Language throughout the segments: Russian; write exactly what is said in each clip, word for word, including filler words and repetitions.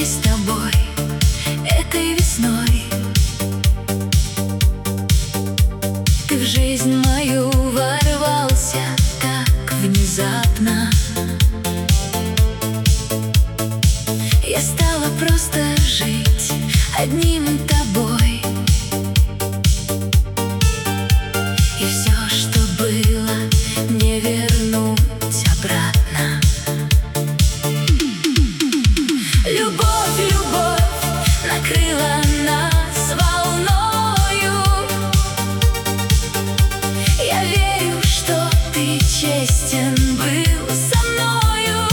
мы с тобой этой весной. Ты в жизнь мою ворвался так внезапно. Я стала просто жить одним тобой. И все, что было, не вернуть обратно. Любовь, любовь накрыла нас волною. Я верю, что ты честен был со мною.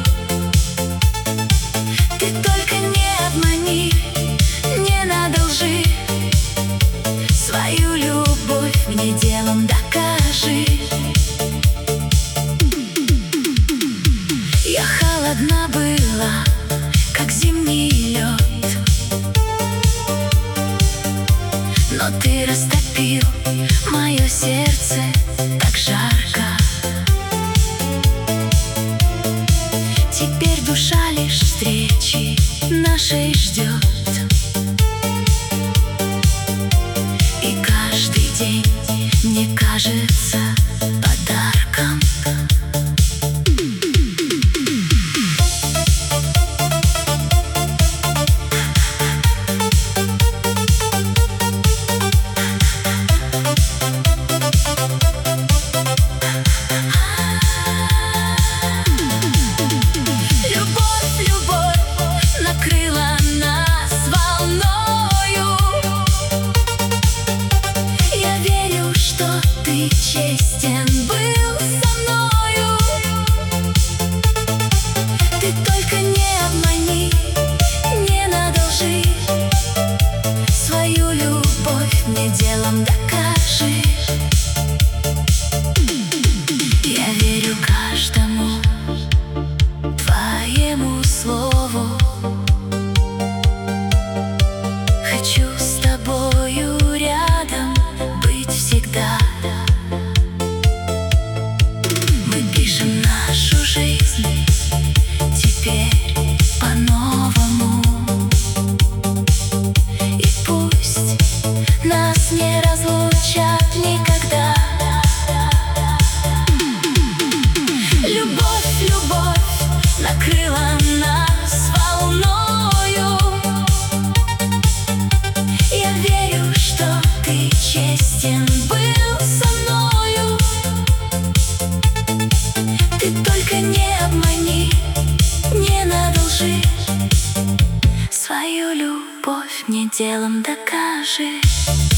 Ты только не обмани, не надолжи. Свою любовь мне делом докажи. Я холодна была, как зимний лед, но ты растопил мое сердце так жарко. Теперь душа лишь встречи нашей ждет. И каждый день мне кажется подарком. Ты честен был со мною. Ты только не обмани, не надолжи. Свою любовь мне делом докажи. Я верю каждому твоему слову. Хочу с тобою рядом быть всегда. Нашу жизнь теперь по-новому. И пусть нас не разлучат никогда. Любовь, любовь накрыла нас волною. Я верю, что ты честен был со мною. Ты только не обмани, не надолжи. Свою любовь мне делом докажи.